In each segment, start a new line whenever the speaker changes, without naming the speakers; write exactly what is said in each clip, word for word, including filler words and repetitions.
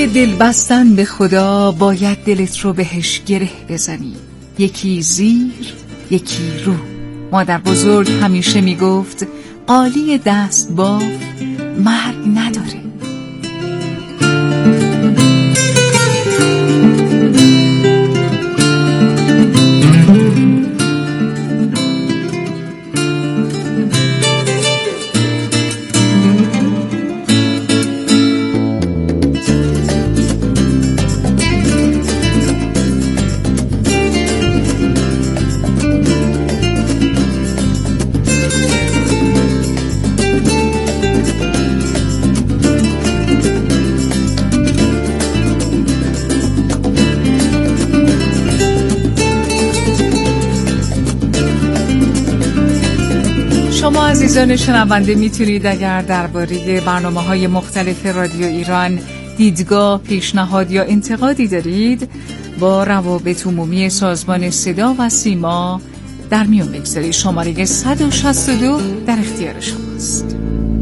برای دل بستن به خدا باید دلت رو بهش گره بزنی، یکی زیر یکی رو. مادر بزرگ همیشه میگفت قالی دست باف مرگ نداره. شما عزیزان شنونده میتونید اگر درباره برنامه‌های مختلف رادیو ایران دیدگاه، پیشنهاد یا انتقادی دارید با روابط عمومی سازمان صدا و سیما در میون بگذارید. شماره صد و شصت و دو در اختیار شماست.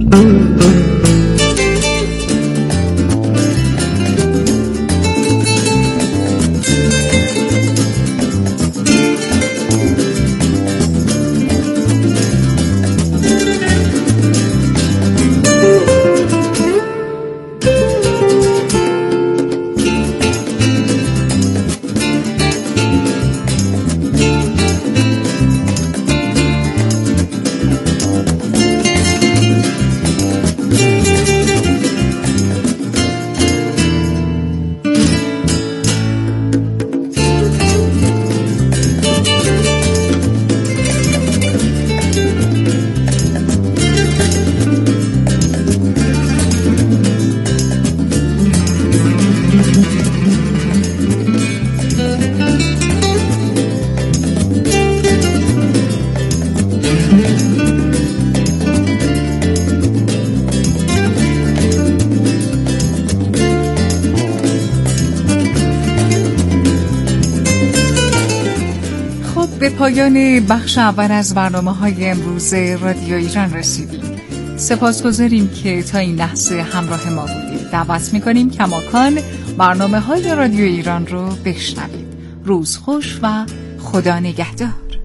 به پایان بخش اول از برنامه‌های امروز رادیو ایران رسیدیم. سپاسگزاریم که تا این لحظه همراه ما بودید. دعوت می‌کنیم کماکان برنامه‌های رادیو ایران رو بشنوید. روز خوش و خدا نگهدار.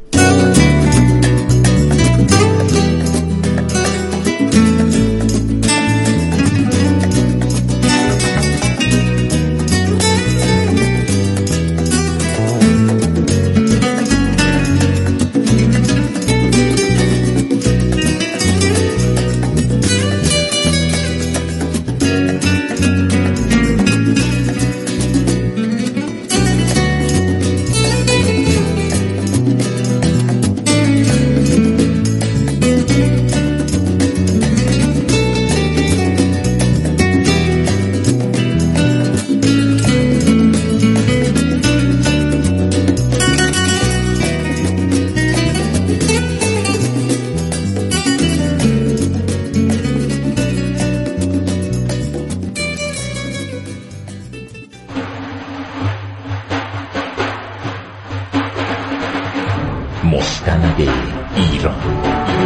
مستند ایران.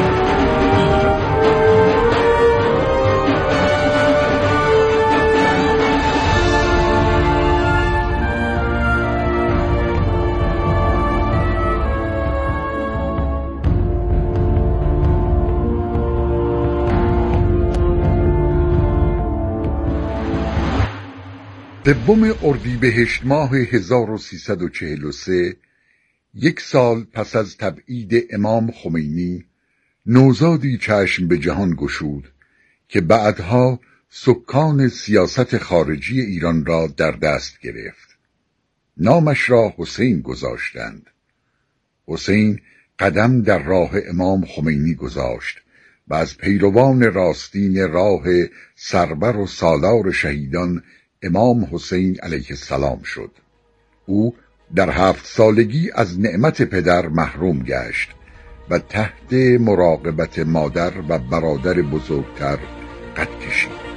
سوم اردیبهشت ماه هزار و سیصد و چهل و سه، یک سال پس از تبعید امام خمینی، نوزادی چشم به جهان گشود که بعدها سکان سیاست خارجی ایران را در دست گرفت. نامش را حسین گذاشتند. حسین قدم در راه امام خمینی گذاشت و از پیروان راستین راه سربر و سالار شهیدان امام حسین علیه السلام شد. او در هفت سالگی از نعمت پدر محروم گشت و تحت مراقبت مادر و برادر بزرگتر قد کشید.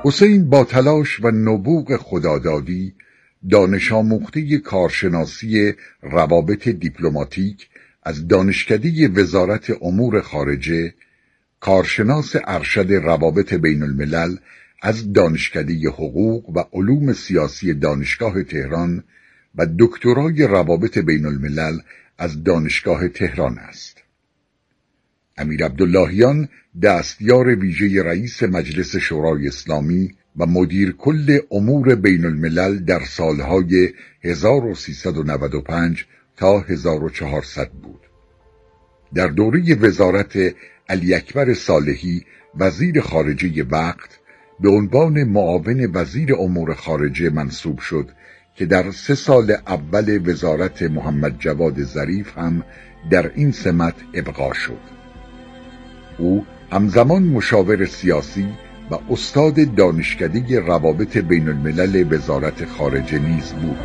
حسین با تلاش و نبوغ خدادادی دانش آموخته کارشناسی روابط دیپلماتیک از دانشکده وزارت امور خارجه، کارشناس ارشد روابط بین الملل از دانشکده حقوق و علوم سیاسی دانشگاه تهران و دکترای روابط بین الملل از دانشگاه تهران است. امیر عبداللهیان دستیار ویژه رئیس مجلس شورای اسلامی و مدیر کل امور بین الملل در سالهای هزار و سیصد و نود و پنج تا هزار و چهارصد بود. در دوره وزارت علی اکبر صالحی وزیر خارجه وقت به عنوان معاون وزیر امور خارجه منصوب شد که در سه سال اول وزارت محمد جواد ظریف هم در این سمت ابقا شد. او همزمان مشاور سیاسی و استاد دانشکده روابط بین الملل وزارت خارجه نیز بود.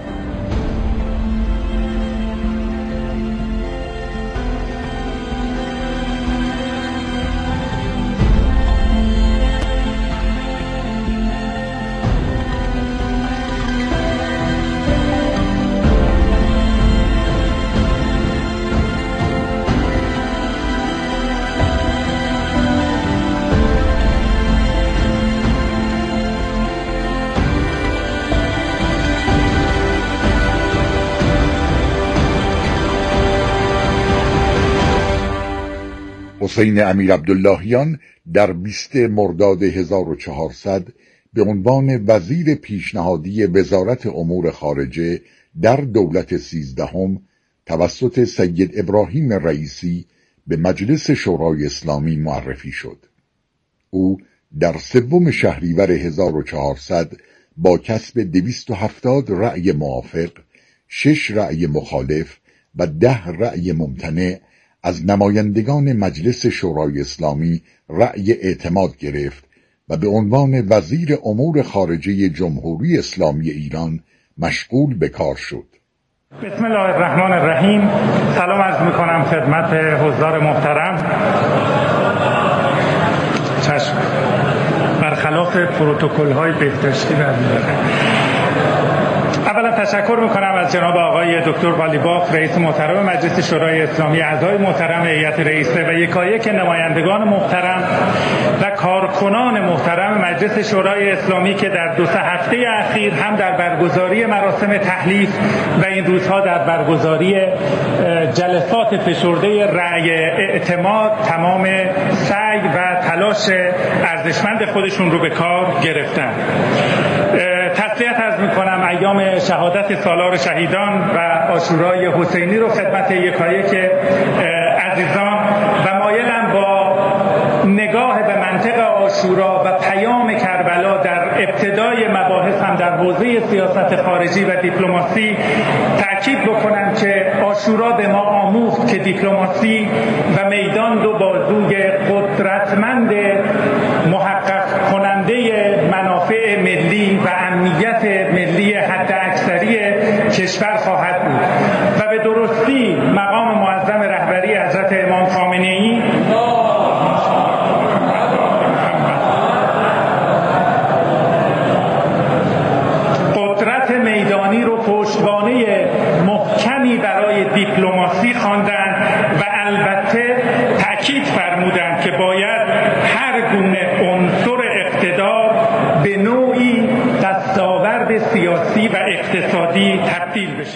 حسین امیر عبداللهیان در بیست مرداد هزار و چهارصد به عنوان وزیر پیشنهادی وزارت امور خارجه در دولت سیزدهم توسط سید ابراهیم رئیسی به مجلس شورای اسلامی معرفی شد. او در سوم شهریور هزار و چهارصد با کسب دویست و هفتاد رأی موافق، شش رأی مخالف و ده رأی ممتنع از نمایندگان مجلس شورای اسلامی رأی اعتماد گرفت و به عنوان وزیر امور خارجه جمهوری اسلامی ایران مشغول به کار شد.
بسم الله الرحمن الرحیم. سلام عرض میکنم خدمت حضار محترم. چشم. برخلاف پروتکل های بهداشتی برمی‌دارم. اولا تشکر میکنم از جناب آقای دکتر قالیباف رئیس محترم مجلس شورای اسلامی، اعضای محترم هیئت رئیسه و یکایک نمایندگان محترم و کارکنان محترم مجلس شورای اسلامی که در دو سه هفته اخیر هم در برگزاری مراسم تحلیف و این روزها در برگزاری جلسات فشرده رأی اعتماد تمام سعی و تلاش ارزشمند خودشون رو به کار گرفتن. تسلیت عرض میکنم ایام شهادت سالار شهیدان و عاشورای حسینی رو خدمت یکایک عزیزان و مایلم با نگاه به منطق عاشورا و پیام کربلا در ابتدای مباحث هم در حوزه سیاست خارجی و دیپلماسی تأکید بکنم که عاشورا به ما آموخت که دیپلماسی و میدان دو بازوی قدرتمند محقق کننده منافع ملی و امنیت ملی حد اکثری کشور خواهد بود و به درستی مقام معظم رهبری حضرت امام خامنه‌ای قدرت میدانی رو پشتوانه محکمی برای دیپلماسی خواندند و البته تأکید فرمودند که باید هر گونه عنصر اقتدار به نوعی دستاورد سیاسی و اقتصادی تبدیل بشه.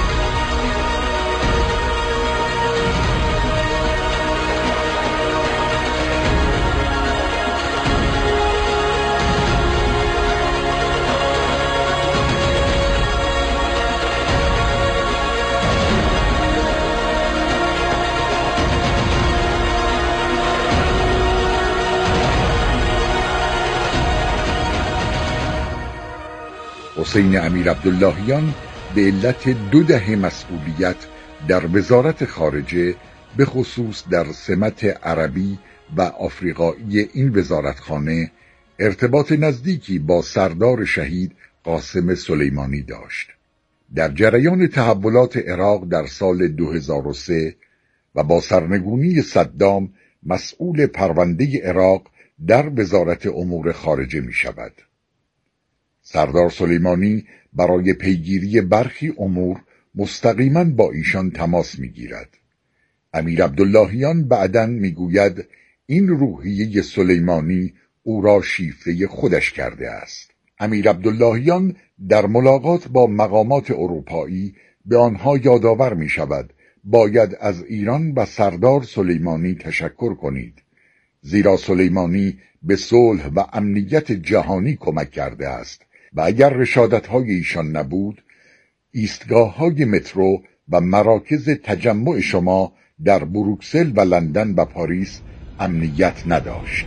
حسین امیر عبداللهیان به علت دو دهه مسئولیت در وزارت خارجه به خصوص در سمت عربی و آفریقایی این وزارتخانه ارتباط نزدیکی با سردار شهید قاسم سلیمانی داشت. در جریان تحولات عراق در سال دو هزار و سه و با سرنگونی صدام مسئول پرونده عراق در وزارت امور خارجه می شود. سردار سلیمانی برای پیگیری برخی امور مستقیما با ایشان تماس می گیرد. امیر عبداللهیان بعداً می گوید این روحیه سلیمانی او را شیفته خودش کرده است. امیر عبداللهیان در ملاقات با مقامات اروپایی به آنها یادآور می شود باید از ایران و سردار سلیمانی تشکر کنید، زیرا سلیمانی به صلح و امنیت جهانی کمک کرده است و اگر رشادت‌های ایشان نبود، ایستگاه‌های مترو و مراکز تجمع شما در بروکسل و لندن و پاریس امنیت نداشت.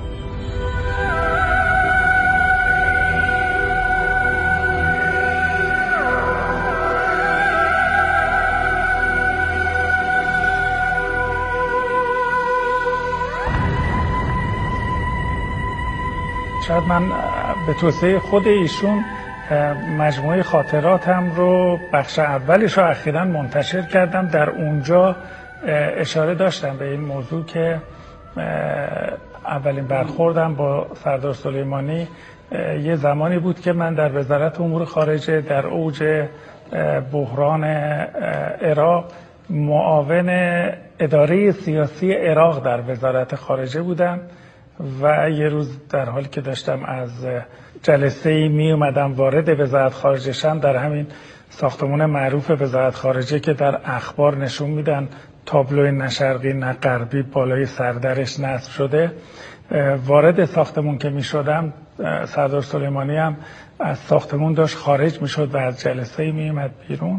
شاید من به توصیه خود ایشون مجموعه خاطراتم رو بخش اولش رو اخیراً منتشر کردم. در اونجا اشاره داشتم به این موضوع که اولین برخوردم با سردار سلیمانی یه زمانی بود که من در وزارت امور خارجه در اوج بحران عراق معاون اداره سیاسی عراق در وزارت خارجه بودم و یه روز در حالی که داشتم از جلسه‌ای می اومدم وارد وزارت خارجه شم، در همین ساختمان معروف وزارت خارجه که در اخبار نشون میدن تابلوی نه شرقی نه غربی بالای سردرش نصب شده، وارد ساختمون که می شدم سردار سلیمانی هم از ساختمون داشت خارج می شد و از جلسه‌ای می اومد بیرون.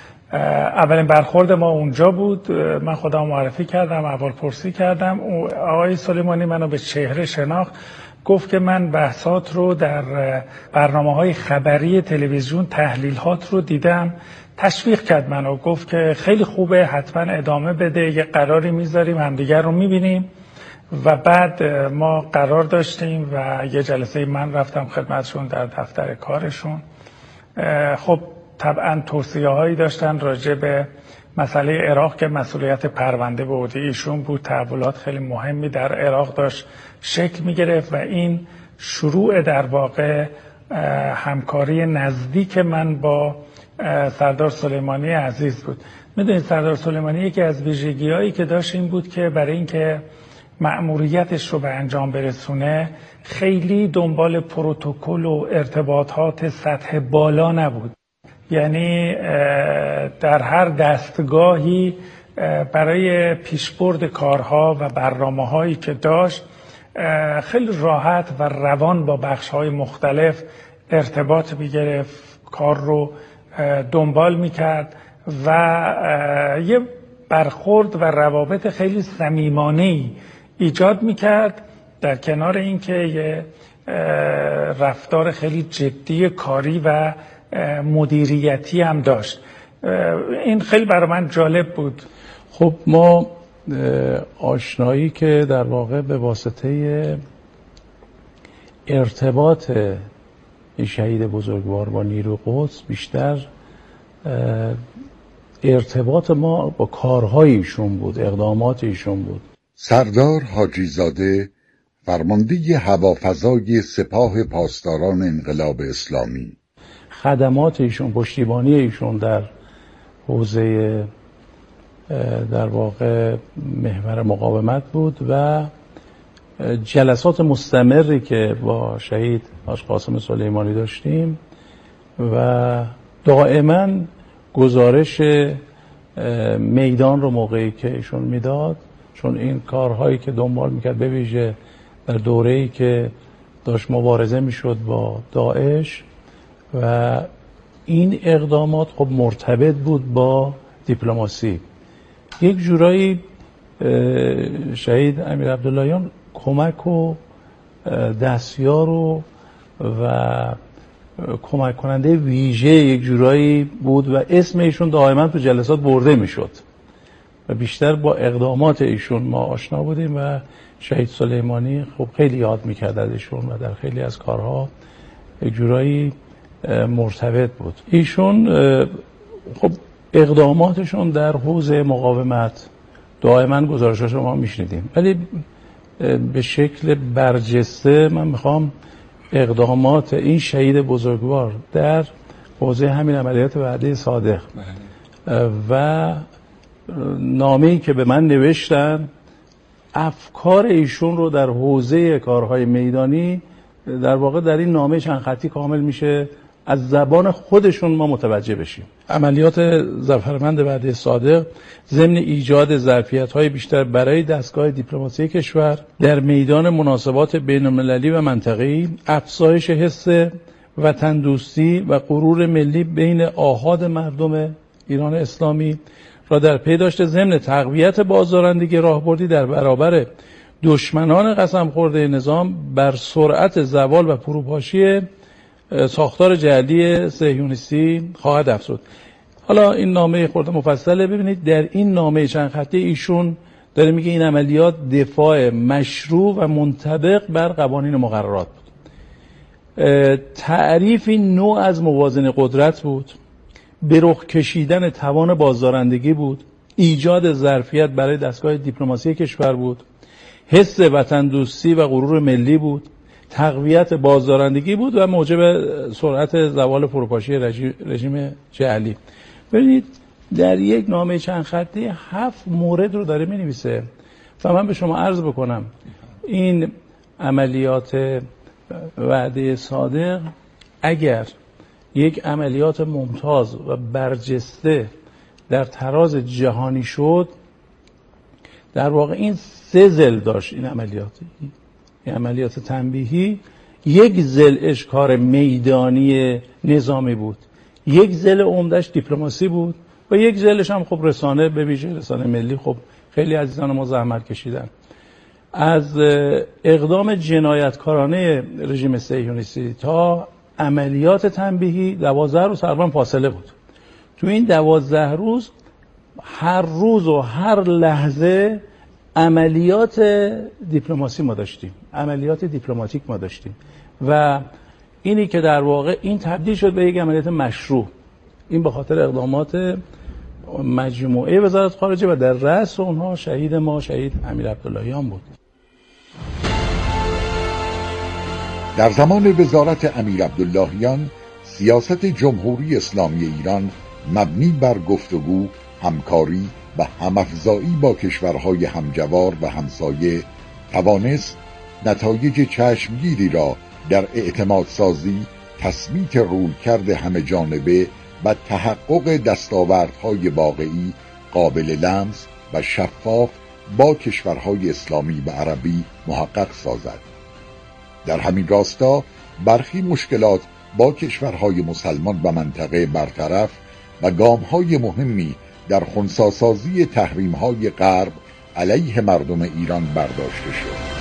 اولین برخورد ما اونجا بود. من خودم معرفی کردم، احوال پرسی کردم. آقای سلیمانی منو به چهره شناخت، گفت که من بحثات رو در برنامه‌های خبری تلویزیون تحلیلات رو دیدم، تشویق کرد منو، گفت که خیلی خوبه، حتما ادامه بده، یه قراری میذاریم همدیگر رو میبینیم. و بعد ما قرار داشتیم و یه جلسه من رفتم خدمتشون در دفتر کارشون. خب طبعا توصیه هایی داشتن راجع به مسئله عراق که مسئولیت پرونده به عهده ایشون بود. تحولات خیلی مهمی در عراق داشت شکل می گرفت و این شروع در واقع همکاری نزدیک من با سردار سلیمانی عزیز بود. میدونید سردار سلیمانی یکی از ویژگی‌هایی که داشت این بود که برای اینکه مأموریتش رو به انجام برسونه خیلی دنبال پروتکل و ارتباطات سطح بالا نبود. یعنی در هر دستگاهی برای پیشبرد کارها و برنامه‌هایی که داشت خیلی راحت و روان با بخش‌های مختلف ارتباط می‌گرفت، کار رو دنبال می‌کرد و یه برخورد و روابط خیلی صمیمانه‌ای ایجاد می‌کرد، در کنار اینکه یه رفتار خیلی جدی کاری و مدیریتی هم داشت. این خیلی برای من جالب بود.
خب ما آشنایی که در واقع به واسطه ارتباط شهید بزرگوار با نیروی قدس، بیشتر ارتباط ما با کارهای ایشون بود، اقدامات ایشون بود.
سردار حاجی زاده فرمانده هوافضای سپاه پاسداران انقلاب اسلامی،
خدمات ایشون، پشتیبانی ایشون در حوزه در واقع محور مقاومت بود و جلسات مستمری که با شهید حاج قاسم سلیمانی داشتیم و دائما گزارش میدان رو موقعی که ایشون میداد، چون این کارهایی که دنبال میکرد به ویژه در دوره‌ای که داشت مبارزه میشد با داعش و این اقدامات خب مرتبط بود با دیپلماسی. یک جورایی شهید امیر عبداللهیان کمک و دستیار و و کمک کننده ویژه یک جورایی بود و اسم ایشون دائما تو جلسات برده میشد و بیشتر با اقدامات ایشون ما آشنا بودیم و شهید سلیمانی خب خیلی یاد میکرد از ایشون و در خیلی از کارها یک جورایی مرتبط بود. ایشون خب اقداماتشون در حوزه مقاومت دائما گزارشاشو ما میشنیدیم، ولی به شکل برجسته من میخوام اقدامات این شهید بزرگوار در حوزه همین عملیات وعده صادق و نامه‌ای که به من نوشتن افکار ایشون رو در حوزه کارهای میدانی در واقع در این نامه چند خطی کامل میشه از زبان خودشون ما متوجه بشیم. عملیات ظفرمند وعده صادق ضمن ایجاد ظرفیت‌های بیشتر برای دستگاه دیپلماسی کشور در میدان مناسبات بین‌المللی و منطقه‌ای، افزایش حس وطن دوستی و غرور ملی بین آحاد مردم ایران اسلامی را در پی داشته، ضمن تقویت بازدارندگی راهبردی در برابر دشمنان قسم خورده نظام بر سرعت زوال و فروپاشی ساختار جعلی صهیونیستی خواهد افزود. حالا این نامه خورده مفصله. ببینید در این نامه چند خطی ایشون داره میگه این عملیات دفاع مشروع و منطبق بر قوانین مقررات بود. تعریفی نوع از موازنه قدرت بود، به رخ کشیدن توان بازدارندگی بود، ایجاد ظرفیت برای دستگاه دیپلماسی کشور بود، حس وطن دوستی و غرور ملی بود، تقویت بازدارندگی بود و موجب سرعت زوال فروپاشی رژیم جعلی. ببینید در یک نامه چند خطی هفت مورد رو داره می‌نویسه و من به شما عرض بکنم این عملیات وعده صادق اگر یک عملیات ممتاز و برجسته در تراز جهانی شد، در واقع این سه ضلع داشت. این عملیات این عملیات تنبیهی یک ضلعش کار میدانی نظامی بود، یک ضلع عمده‌اش دیپلماسی بود و یک ضلعش هم خب رسانه، به ویژه رسانه ملی. خب خیلی عزیزان ما زحمت کشیدن. از اقدام جنایتکارانه رژیم صهیونیستی تا عملیات تنبیهی دوازده روز تقریبا فاصله بود. تو این دوازده روز هر روز و هر لحظه عملیات دیپلماسی ما داشتیم، عملیات دیپلماتیک ما داشتیم و اینی که در واقع این تبدیل شد به یک عملیات مشروع. این به خاطر اقدامات مجموعه وزارت خارجه و در رأس اونها شهید ما شهید امیر عبداللهیان بود.
در زمان وزارت امیر عبداللهیان سیاست جمهوری اسلامی ایران مبنی بر گفتگو، همکاری و همافزایی با کشورهای همجوار و همسایه توانست نتایج چشمگیری را در اعتماد سازی، تثبیت رویکرد همه جانبه و تحقق دستاوردهای واقعی قابل لمس و شفاف با کشورهای اسلامی و عربی محقق سازد. در همین راستا برخی مشکلات با کشورهای مسلمان و منطقه برطرف و گام‌های مهمی در خنثی‌سازی تحریم‌های غرب علیه مردم ایران برداشته شد.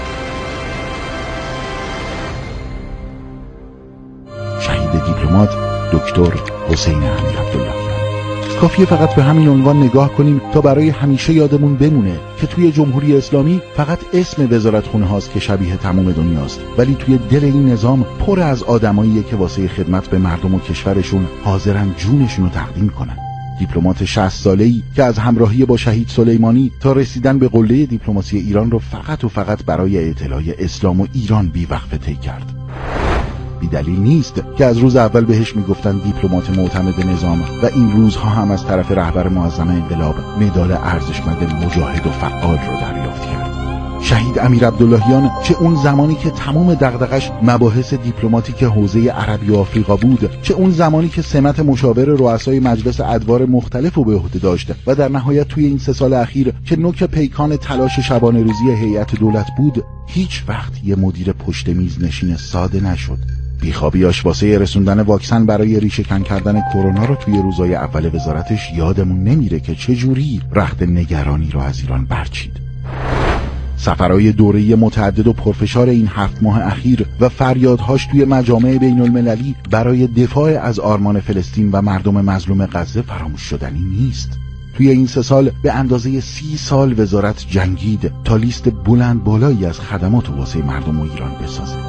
شهید دیپلمات دکتر حسین امیر عبداللهیان. کافیه فقط به همین عنوان نگاه کنیم تا برای همیشه یادمون بمونه که توی جمهوری اسلامی فقط اسم وزارتخونه هاست که شبیه تمام دنیاست، ولی توی دل این نظام پر از آدماییه که واسه خدمت به مردم و کشورشون حاضرن جونشون رو تقدیم کنن. دیپلمات شصت ساله‌ای که از همراهی با شهید سلیمانی تا رسیدن به قله دیپلماسی ایران رو فقط و فقط برای اطلاع اسلام و ایران بی‌وقفه طی کرد. بی دلیل نیست که از روز اول بهش میگفتن دیپلمات معتمد نظام و این روزها هم از طرف رهبر معظم انقلاب مدال ارزشمند مجاهد و فعال رو دریافت کرد. شهید امیر عبداللهیان چه اون زمانی که تمام دغدغش مباحث دیپلماتیک حوزه عربی و آفریقا بود، چه اون زمانی که سمت مشاور رؤسای مجلس ادوار مختلف رو به عهده داشت و در نهایت توی این سه سال اخیر که نوک پیکان تلاش شبانه روزی هیئت دولت بود، هیچ وقت یه مدیر پشت میز نشین ساده نشد. بیخوابیاش واسه رسوندن واکسن برای ریشه‌کن کردن کرونا رو توی روزای اول وزارتش یادمون نمیره که چه جوری رخت نگرانی رو از ایران برچید. سفرهای دوره‌ای متعدد و پرفشار این هفت ماه اخیر و فریادهاش توی مجامع بین المللی برای دفاع از آرمان فلسطین و مردم مظلوم غزه فراموش شدنی نیست. توی این سه سال به اندازه سی سال وزارت جنگید تا لیست بلند بالایی از خدمات واسه مردم و ایران بسازه.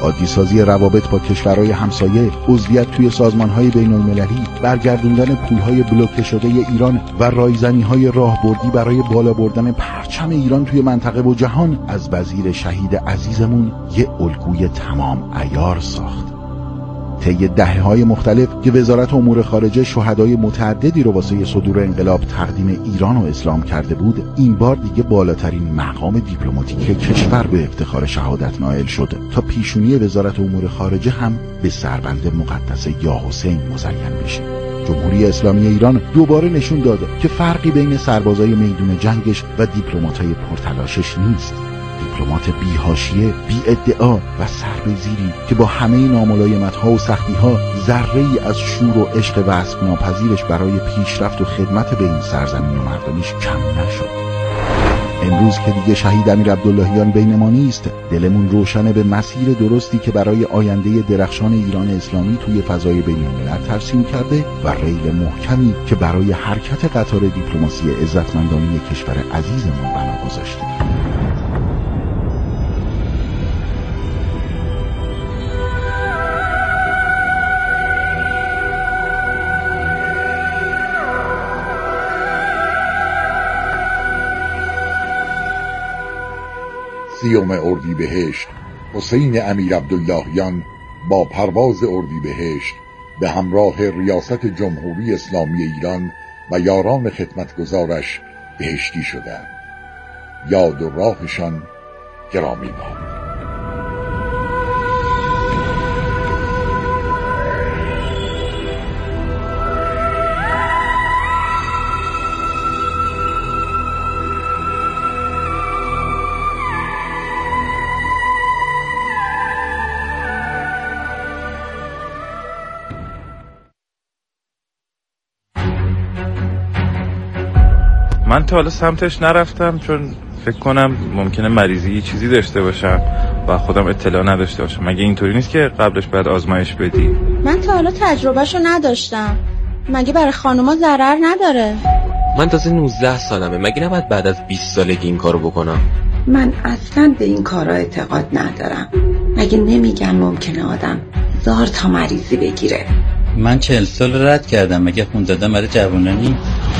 عادی‌سازی روابط با کشورهای همسایه، عضویت توی سازمان‌های بین‌المللی، برگردوندن پول‌های بلوکه شده ایران و رایزنی‌های راهبردی برای بالا بردن پرچم ایران توی منطقه و جهان از وزیر شهید عزیزمون یه الگوی تمام عیار ساخت. طی دهه‌های مختلف که وزارت امور خارجه شهدای متعددی رو واسه صدور انقلاب تقدیم ایران و اسلام کرده بود، این بار دیگه بالاترین مقام دیپلماتیک کشور به افتخار شهادت نائل شد تا پیشونی وزارت امور خارجه هم به سربند مقدس یا حسین مزین بشه. جمهوری اسلامی ایران دوباره نشون داد که فرقی بین سربازای میدون جنگش و دیپلمات‌های پرتلاشش نیست. دیپلمات بی حاشیه، بی ادعا و سربزیری که با همه ناملایمت‌ها و سختی‌ها ذره‌ای از شور و عشق وصف ناپذیرش برای پیشرفت و خدمت به این سرزمین و مردمش کم نشد. امروز که دیگه شهید امیر عبداللهیان بین ما نیست، دلمون روشنه به مسیر درستی که برای آینده درخشان ایران اسلامی توی فضای بین‌الملل ترسیم کرده و ریل محکمی که برای حرکت قطار دیپلماسی عزتمندانه کشور عزیزمون بنا گذاشته.
سیوم اردیبهشت، حسین امیر عبداللهیان با پرواز اردیبهشت به همراه ریاست جمهوری اسلامی ایران و یاران خدمتگزارش بهشتی شدند. یاد و راهشان گرامی باد.
من تا حالا سمتش نرفتم چون فکر کنم ممکنه مریضی چیزی داشته باشم و خودم اطلاع نداشته باشم. مگه اینطوری نیست که قبلش باید آزمایش بدی؟
من تا حالا تجربهشو نداشتم. مگه برای خانوما ضرر نداره؟
من تازه نوزده سالمه. مگه نباید بعد از بیست سالگی این کارو بکنم؟
من اصلا به این کارا اعتقاد ندارم. مگه نمیگن ممکنه آدم هزار تا مریضی بگیره؟
من چهل سال رد کردم. مگه خون دادم برای جوونانی؟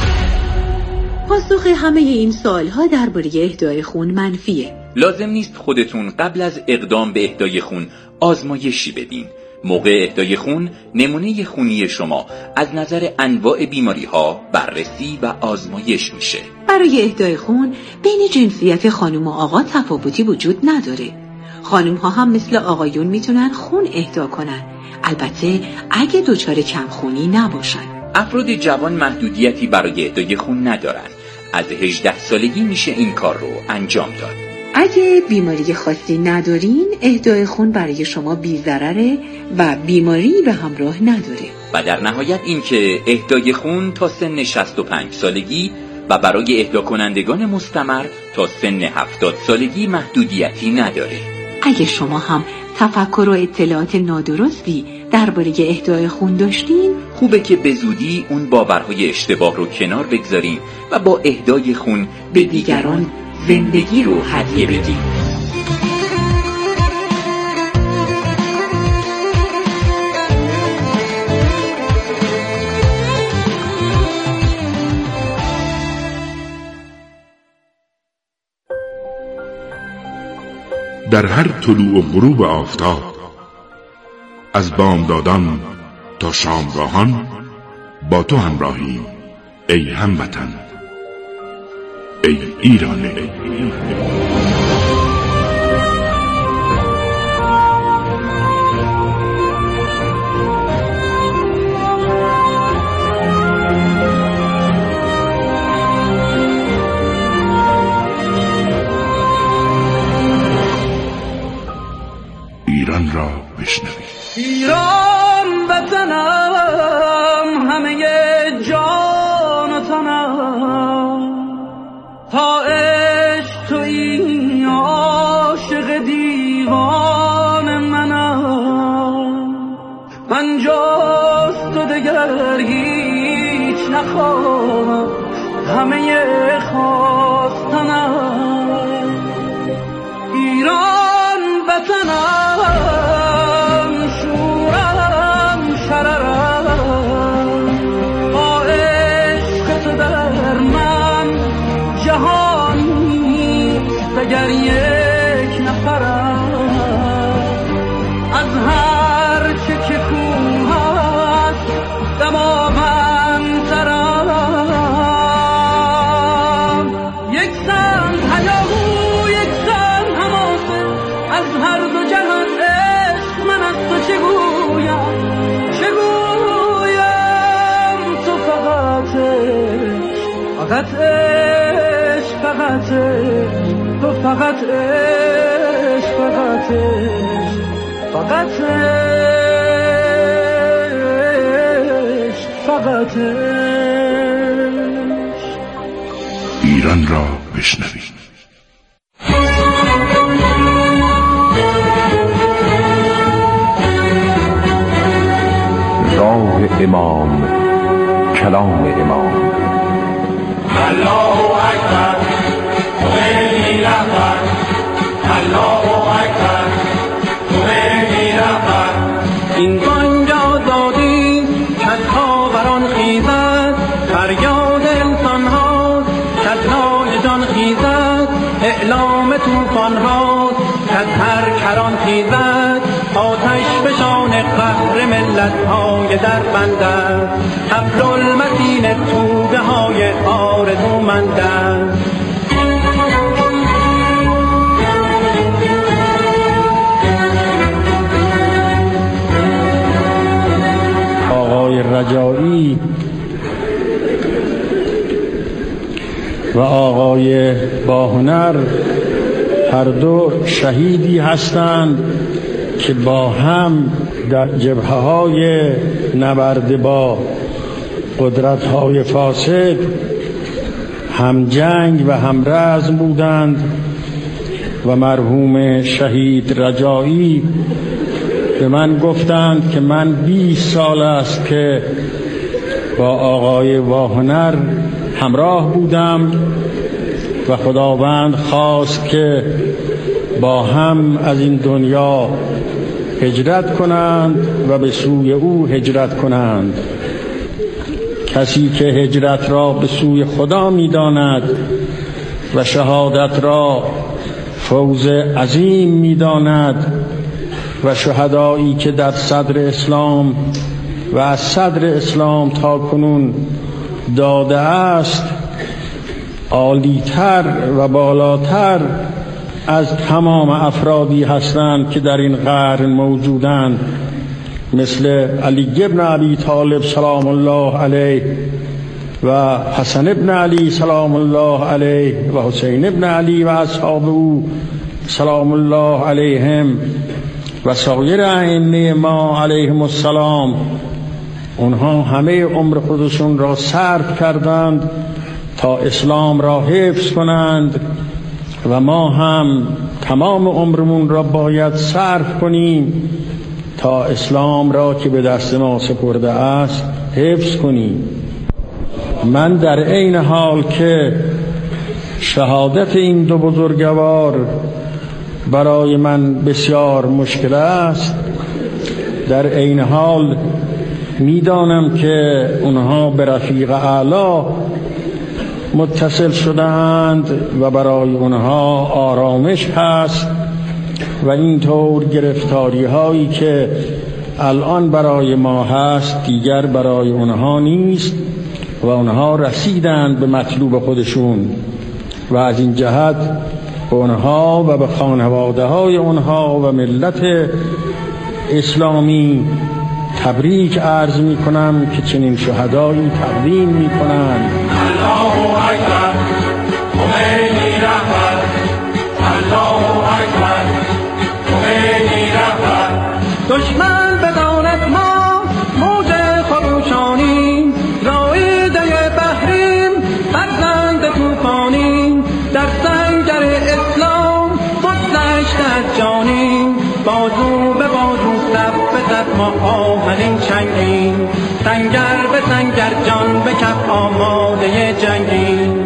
پاسخ همه این سوالها درباره اهدای خون منفیه.
لازم نیست خودتون قبل از اقدام به اهدای خون آزمایشی بدین. موقع اهدای خون نمونه خونی شما از نظر انواع بیماری ها بررسی و آزمایش میشه.
برای اهدای خون بین جنسیت خانم و آقا تفاوتی وجود نداره. خانم ها هم مثل آقایون میتونن خون اهدا کنن، البته اگه دچار کم خونی نباشن.
افراد جوان محدودیتی برای اهدای خون ندارن. از هجده سالگی میشه این کار رو انجام داد.
اگه بیماری خاصی ندارین، اهدای خون برای شما بی ضرره و بیماری به همراه نداره.
و در نهایت اینکه اهدای خون تا سن شصت و پنج سالگی و برای اهدا کنندگان مستمر تا سن هفتاد سالگی محدودیتی نداره.
اگه شما هم تفکر و اطلاعات نادرستی درباره اهدای خون داشتین،
خوبه که به زودی اون باورهای اشتباه رو کنار بگذارین و با اهدای خون به دیگران زندگی رو هدیه بدین.
در هر طلوع و غروب آفتاب، از بامدادان تا شامگاهان با تو همراهیم ای هموطن، ای ایران. ایران را بشنوید.
ایران وطنم، همه جان و تنم، تا عشق تویی عاشق دیوان منم. من جز تو دگر هیچ نخواهم، همه خواستنم. ایران وطنم، اگر یک نفرم از هر چه که کوه هست دماغم یک سم هیاهو یک سم حماسه از هر دو جهان عشق من از تو چه گویم چه گویم تو فقط فقط عشق فقط تو فقط عشق فقط فقط عشق فقط
ایران را بشنوید.
راه امام، کلام امام.
الله اکبر، خمینی رهبر. الله اکبر، خمینی رهبر.
این بانگ آزادی کز خاوران خیزد، فریاد انسان ها کز نای جان خیزد، اعلام طوفان ها کز هر کران خیزد، آتش فشان قهر ملت های در بندد، حبل المتین توبه های آرزومندد.
آقای رجایی و آقای باهنر هر دو شهیدی هستند که با هم در جبهه‌های نبرد با قدرت‌های فاسد هم جنگ و هم رزم بودند و مرحوم شهید رجایی به من گفتند که من بیست سال است که با آقای واهنر همراه بودم و خداوند خواست که با هم از این دنیا هجرت کنند و به سوی او هجرت کنند. کسی که هجرت را به سوی خدا می داند و شهادت را فوز عظیم می داند و شهدایی که در صدر اسلام و از صدر اسلام تا کنون داده است عالی‌تر و بالاتر از تمام افرادی هستند که در این قرن موجودند، مثل علی ابن ابی طالب سلام الله علیه و حسن ابن علی سلام الله علیه و حسین ابن علی و اصحاب او سلام الله علیهم و سایر ائمه ما علیهم السلام. اونها همه عمر خودشون را صرف کردند تا اسلام را حفظ کنند و ما هم تمام عمرمون را باید صرف کنیم تا اسلام را که به دست ما سپرده است حفظ کنیم. من در عین حال که شهادت این دو بزرگوار برای من بسیار مشکل است، در عین حال میدانم که اونها به رفیق اعلی متصل شدند و برای اونها آرامش هست و اینطور گرفتاری هایی که الان برای ما هست دیگر برای اونها نیست و اونها رسیدند به مطلوب خودشون و از این جهت به اونها و به خانواده های اونها و ملت اسلامی تبریک عرض می کنم که چنین شهدایی تقدیم می کنند.
الله اکبر، خمینی رهبر. الله اکبر، خمینی رهبر.
دشمن بداند ما موج خروشانی، رایده بحریم فرزند طوفانی، در سنگر اسلام بگذشت از جانیم، بازو به بازو صف به صف ما آهنین چنگیم، سنگر به سنگر جان به کف آماده جنگیم.